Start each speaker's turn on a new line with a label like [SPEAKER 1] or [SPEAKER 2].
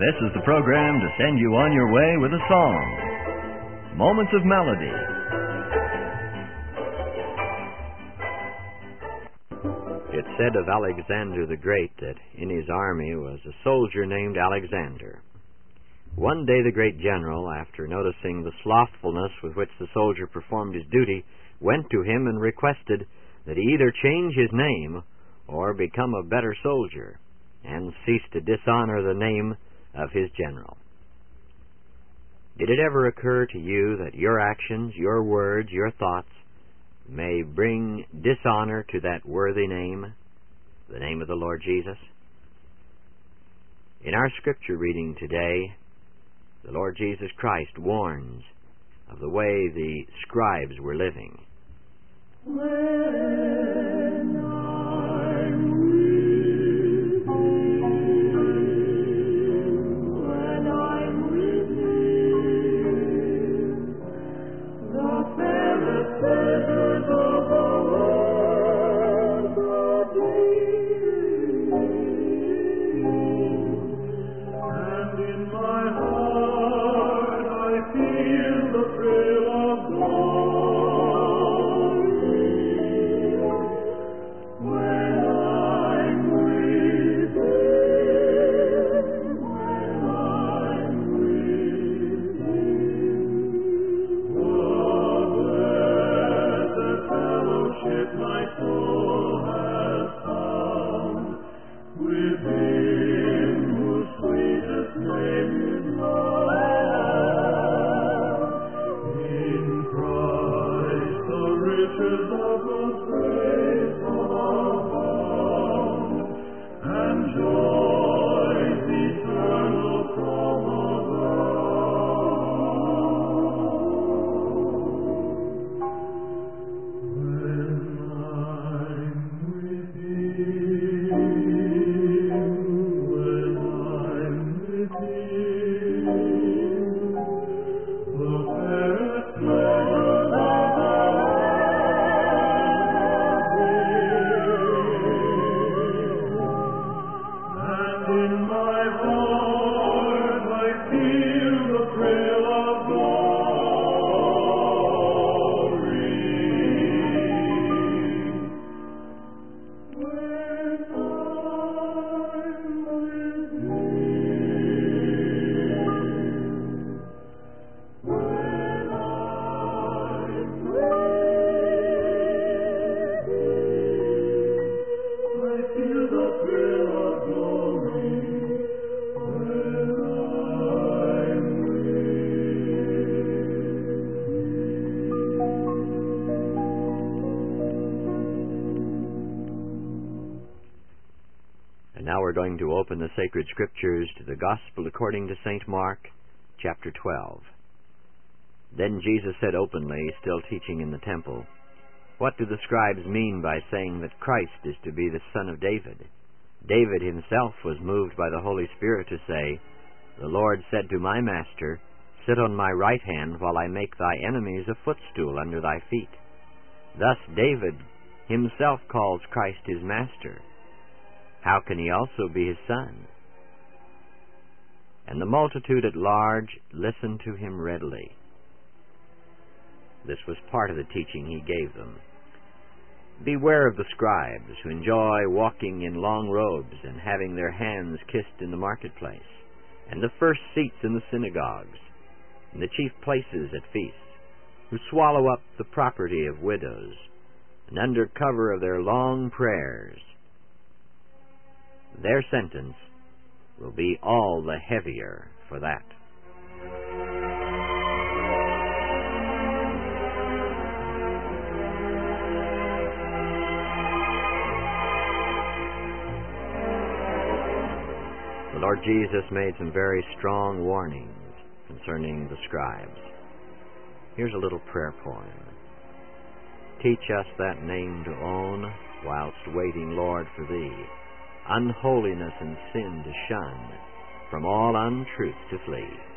[SPEAKER 1] This is the program to send you on your way with a song. Moments of Melody.
[SPEAKER 2] It said of Alexander the Great that in his army was a soldier named Alexander. One day the great general, after noticing the slothfulness with which the soldier performed his duty, went to him and requested that he either change his name or become a better soldier and cease to dishonor the name of his general. Did it ever occur to you that your actions, your words, your thoughts may bring dishonor to that worthy name, the name of the Lord Jesus? In our scripture reading today, the Lord Jesus Christ warns of the way the scribes were living.
[SPEAKER 3] When I'm with Him, when I'm with Him, the fairest pleasures of the world are dear, and in my heart I feel the thrill of glory. When I'm with Him, when I'm with Him, what blessed fellowship my soul has found with Him whose sweetest name is love. In Christ the riches of God's grace abound, and joys eternal from above. When I'm with Him, when I'm with Him, the fairest pleasures of the and in my heart I feel the thrill of glory. When I'm with Him, when I'm with Him, I feel the thrill of glory. When I'm with
[SPEAKER 2] And now we're going to open the sacred scriptures to the Gospel according to St. Mark, chapter 12. Then Jesus said openly, still teaching in the temple, "What do the scribes mean by saying that Christ is to be the son of David? David himself was moved by the Holy Spirit to say, 'The Lord said to my master, Sit on my right hand while I make thy enemies a footstool under thy feet.' Thus David himself calls Christ his master. How can he also be his son?" And the multitude at large listened to him readily. This was part of the teaching he gave them. Beware of the scribes who enjoy walking in long robes and having their hands kissed in the marketplace, and the first seats in the synagogues, and the chief places at feasts, who swallow up the property of widows, and under cover of their long prayers, their sentence will be all the heavier for that. The Lord Jesus made some very strong warnings concerning the scribes. Here's a little prayer poem. Teach us that name to own, whilst waiting, Lord, for Thee, unholiness and sin to shun, from all untruth to flee.